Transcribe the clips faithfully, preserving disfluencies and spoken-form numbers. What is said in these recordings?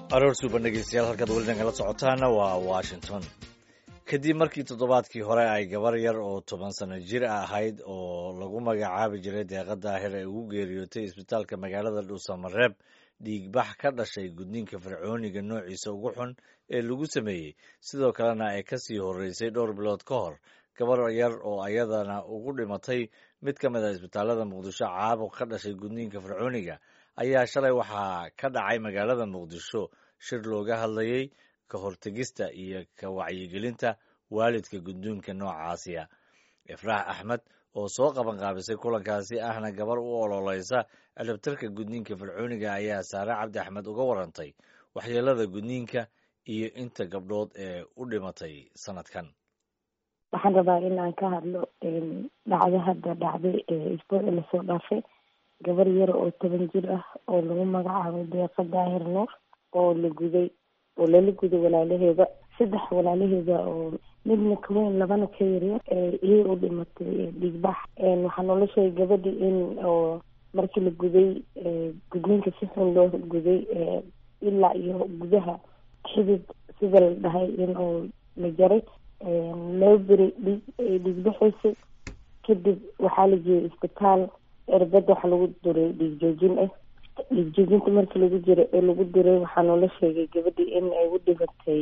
aroor suuban dhegeystayaal halkaad weli nagala socotaana waa Washington. Kadib markii toddobaadkii hore ay gabar yar oo toban sano jir ahayd oo lagu magacaabi jiray Deeqa Daahir ay ugu geeriyootay isbitaalka magaalada Dhuusamareeb dhiigbax ka dhashay gudniinka fircooniga noociisa ugu xun ee lagu sameeyey, sidoo kalena ay ka sii horeysay dhowr bilood ka hor gabar yar oo ayadana ugu dhimatay mid ka mid ah isbitaalada Muqdisho caabuq ka dhashay gudniinka fircooniga ayaa shalay waxaa ka dhacay magaalada Muqdisho shir looga hadlayay ka hortagista iyo ka wacyigelinta waalidka gudniinka noocaasi ah. Ifraax Axmed oo soo qaban qaabisay kulankaasi ahna gabar u ololeysa ciribtirka gudniinka fircooniga ayaa Saare Cabdi Axmed uga warantay waxyeelada gudniinka iyo inta gabdhood ee u dhimatay sanadkan. waxaan rabaa in aan ka hadlo dhacdo hadda dhacday ee isbuucii lasoo dhaafay gabar yar oo toban jir ah oo lagu magacaabo Deeqa Daahir Nuur oo la guday oo lala guday walaalaheeda saddex walaalaheeda oo midna ka weyn labana ka yaryar iyay u dhimatay dhiigbax. waxaa noola sheegay gabadhii in oo markii la guday gudniinka si xun loo guday ilaa iyo gudaha xidid sida la dhahay in oo la jaray loo beri dhiigbaxaysay. kadib waxaa la geeyey isbitaal erbada waxa lagu duray dhiig joojin ah. dhiig joojinta markii lagu jiray ee lagu diray waxaa noola sheegay gabadhii in ay u dhimatay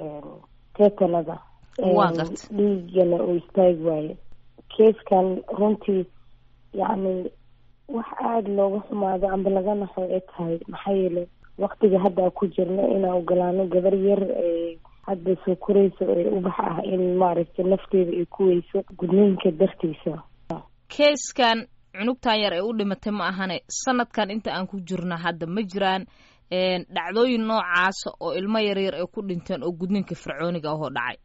teetanada dhiigana uu istaagi waaye. keeskan runtii yacni wax aada looga xumaado amba laga naxo ay tahay, maxaa yeelay waktiga hadda ku jirna inaan ogolaano gabar yar hadda soo korayso ee ubax ah in maaragtay nafteeda ay ku weyso gudniinka dartiisa. keeskan cunugtan yar ee u dhimatay ma ahane sanadkan inta aan ku jirna hadda ma jiraan dhacdooyin noocaasa oo ilmo yaryar ay ku dhinteen oo gudniinka fircooniga ahoo dhacay?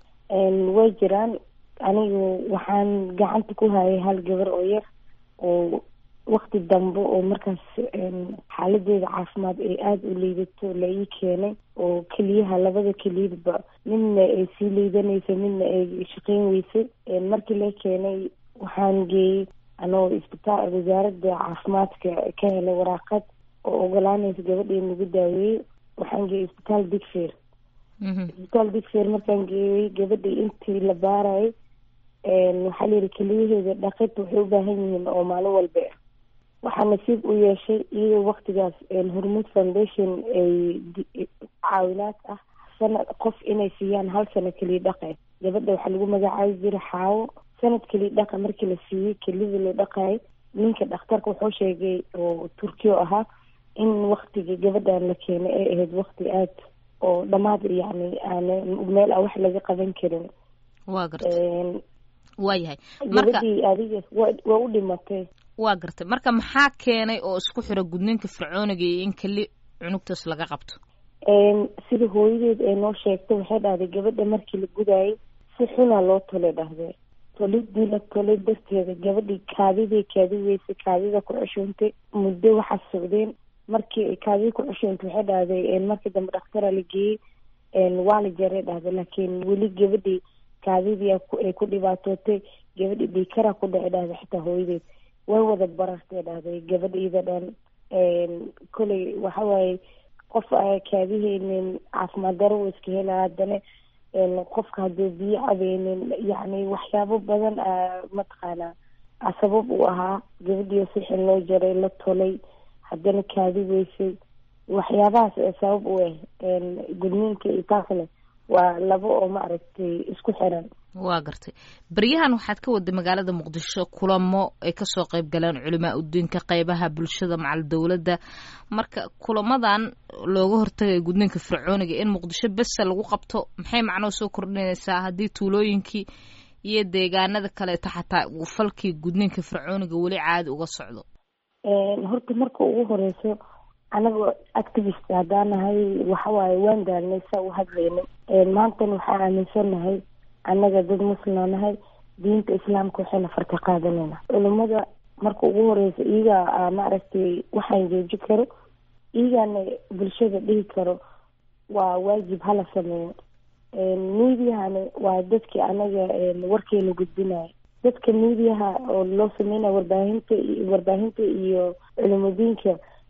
way jiraan. anigu waxaan gacanta ku hayay hal gabar oo yar oo wakti dambe oo markaas xaaladeeda caafimaad ay aada u liidato la ii keenay oo keliyaha labada keliyadba midna ay sii liidanaysa midna ay shaqeyn weysay. markii la keenay waxaan geeyey anoo isbitaal wasaaradda caafimaadka ka helay waraaqad oo ogolaanaysa gabadha in lagu daaweeyey. waxaan geeyey isbitaal Digfaar. isbitaal Digfaar markaan geeyey gabadhii intii la baarayay waxaa la yidhi keliyaheeda dhaqid waxay u baahan yihiin oo maalin walba ah. waxaa nasiib u yeeshay iyadoo waktigaas Hormuud Foundation ay caawinaad ah sanad qof inay siiyaan hal sano keliya dhaqe. gabadha waxaa lagu magacaabi jiray Xaawo. sanad keliya dhaqa markii la siiyey kelida loo dhaqaayay ninka dhakhtarka wuxuu sheegay oo Turkiyo ahaa in waktiga gabadhan la keenay ay ahayd wakti aad oo dhamaad yacni aan meel ah wax laga qaban karin. waa gartay waa yahay marka adiga waa u dhimatay. waa gartay marka maxaa keenay oo isku xira gudniinka fircooniga iyo in keli cunugtaas laga qabto? sida hooyadeed ee noo sheegtay waxay dhahday gabadha markii la gudaayay si xunaa loo tole dhahday. tolidii la tolay darteeda gabadhii kaadiday kaadi weysay kaadida ku ceshoontay muddo waxaa socdeen. markii kaadida ku ceshoontay waxay dhahday markii dambe dhaktara la geeyey waa la jaray dhahday laakiin weli gabadhii kaadidii ay ku dhibaatootay. gabadhii dhiikara ku dhacay dhahday xitaa hooyadeed way wada barartay dhahday gabadhiida dhan. koley waxa waaye qof kaadiheynin caafimaad daro wa iska helaa haddana qofka hadduu biyo cabeynin yacni waxyaabo badan mataqaanaa sabab uu ahaa. gabadhii si xil loo jaray la tolay haddana kaadi weysay waxyaabahaas sabab u ah gudniinka iyo taasna waa labo oo maaragtay isku xiran. waa gartay baryahan waxaad ka waday magaalada Muqdisho kulamo ay kasoo qayb galeen culimaa udiinka qaybaha bulshada macal dowladda. marka kulamadan looga hortagay gudniinka fircooniga in Muqdisho bes lagu qabto maxay macno soo kordhinaysaa haddii tuulooyinkii iyo deegaanada kale xataa falkii gudniinka fircooniga weli caadi uga socdo? horta marka ugu horeyso anaga activist haddaan nahay waxa waaye waan daalnay saa u hadlaynay. maantana waxaan aaminsanahay annaga dad muslima nahay diinta islaamka waxayna farka qaadanayna. culimada marka ugu horeysa iyaga maaragtay waxaan jooji karo iyagana bulshada dhihi karo waa waajib hala sameeyo. miidiyahana waa dadkii anaga warkeena gudbinaya. dadka miidiyaha oo loo sameynaya warbaahinta warbaahinta iyo culimadiinka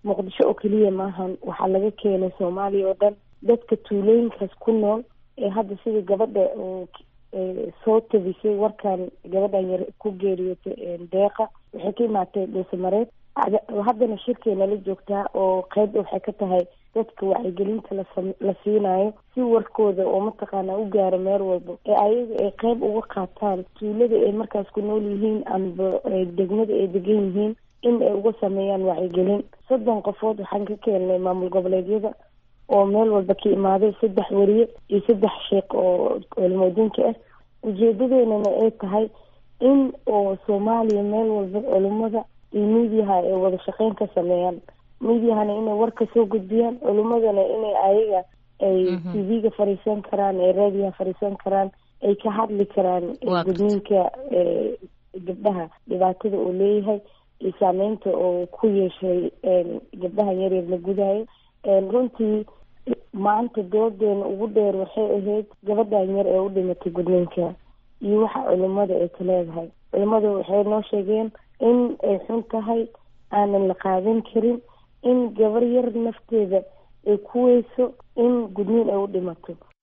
muqdisho oo keliya maahan, waxaa laga keenay soomaaliya oo dhan. dadka tuulooyinkaas ku nool ee hadda sidii gabadha soo tabisay warkan gabadhan yar ku geeriyootay deeqa, waxay ka imaatay dhuusamareed. haddana shirkeena la joogtaa oo qeyb waxay ka tahay dadka wacyigelinta la siinayo si warkooda oo mataqaana u gaaro meel walba, ee ayaga ay qeyb uga qaataan tuulada ay markaas ku nool yihiin amba degmada ay degan yihiin in ay uga sameeyaan wacyigelin. soddon qofood waxaan ka keenay maamul goboleedyada oo meel walba ka imaaday, saddex wariye iyo saddex sheekh oo culimooyinka ah. ujeedadeenana ay tahay in oo Soomaaliya meel walba culimada iyo miidiyaha ay wada shaqeyn ka sameeyaan, miidiyahana inay warka soo gudbiyaan, culimadana inay ayaga ay T V-ga fariisan karaan, ay raadiyaha fariisan karaan, ay ka hadli karaan gudniinka gabdhaha dhibaatada uu leeyahay iyo saameynta oo ku yeeshay gabdhaha yaryar la gudayo. runtii maanta doodeena ugu dheer waxay ahayd gabadhan yar ee u dhimatay gudniinka iyo waxa culimada ay ka leedahay. culimada waxay noo sheegeen in ay xun tahay, aanan la qaadan karin in gabar yar nafteeda ay ku weyso in gudniin ay u dhimato.